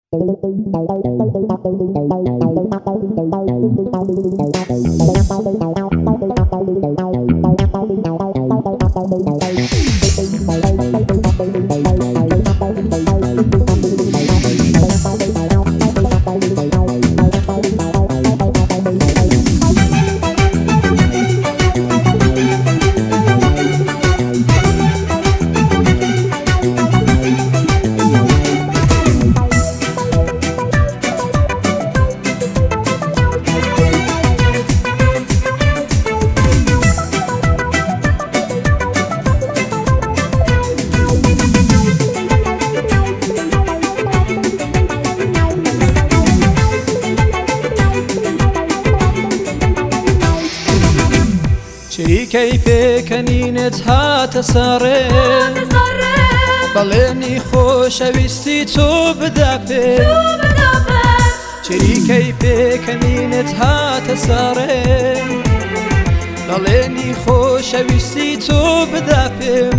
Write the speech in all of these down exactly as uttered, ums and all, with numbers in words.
شريكي پێکەنینت هاتە سەڕێ بەڵێنی خۆشەویستی تۆ بدا پێ شریکەی پێکەنینت هاتە سەڕێ بەڵێنی خۆشەویستی تۆ بدا پێم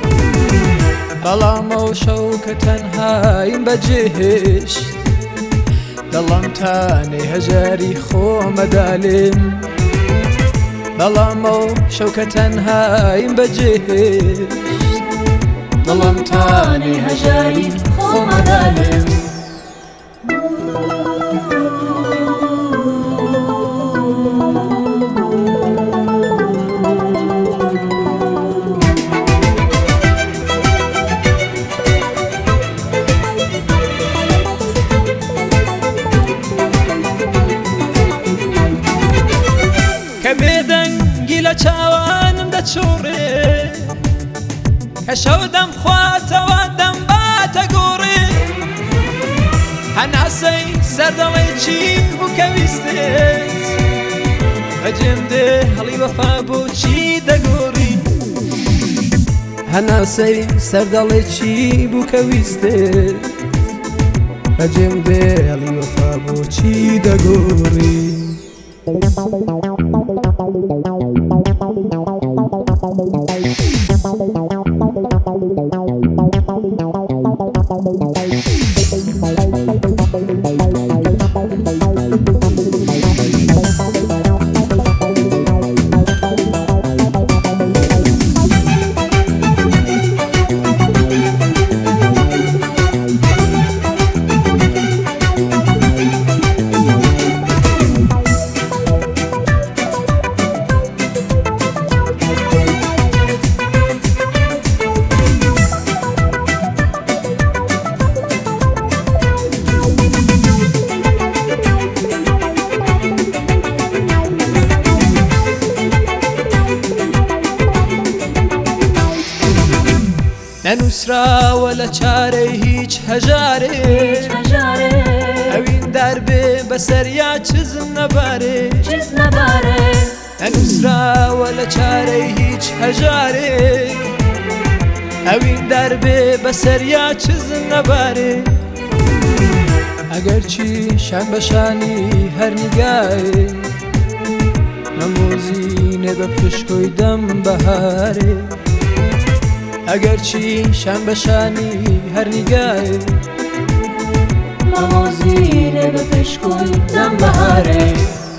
بەڵام ئەو شەو کە تەنهایم بەجێهێشت دڵم تانێ هەژاری خۆمەدالێم بەڵام ئەو شەو کە تەنهایم بەجێهێشت دڵم تانێ هەژاری خۆمەدالێم کە بێدەنگی لە چاوانم دەچوڕێ کە شەو دەمخواتەوە دەم باتە گۆڕێ هەناسەی سەردەڵی چی بوو کە ویستێت بەجێم دێ هەڵی وەفا بۆچی دەگۆڕی هەناسەی سەردەڵی چی بوو کە ویستێت بەجێم دێ هەڵی وەفا بۆچی دەگۆڕی نەنووسراوە لە چارەی هیچ هەژارێ ئەوین دەربێ بەسەریا چزم نەبارێ نەنووسراوە لە چارەی هیچ هەژارێ ئەوین دەربێ بەسەریا چزم نەبارێ ئەگەر چی شان بەشانی هەر نیگایێ نەمۆزینێ بە پشکۆی دەم بەهارێ ئەگەر چی شان بەشانی هەر نیگایێ نەمۆزینێ بە پشکۆی دەم بەهارێ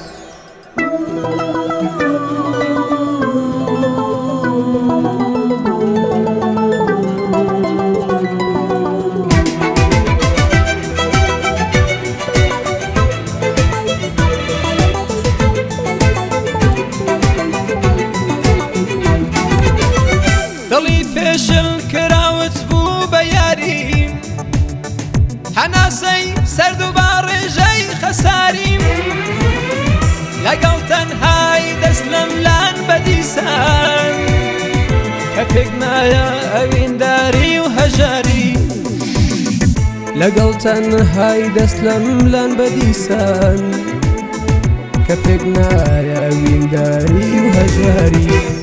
دڵی پێشل کراوت بوو بە یاریم هەناسەی سەرد و باڕێژەی خەساریم لەگەڵ تەنهای دەست لەم لان بەدیسان کە پێک نایە ئەوینداری و هەژاری لەگەڵ تەنهای دەست لەم لان بەدیسان کە پێک نایە ئەوینداری و هەژاری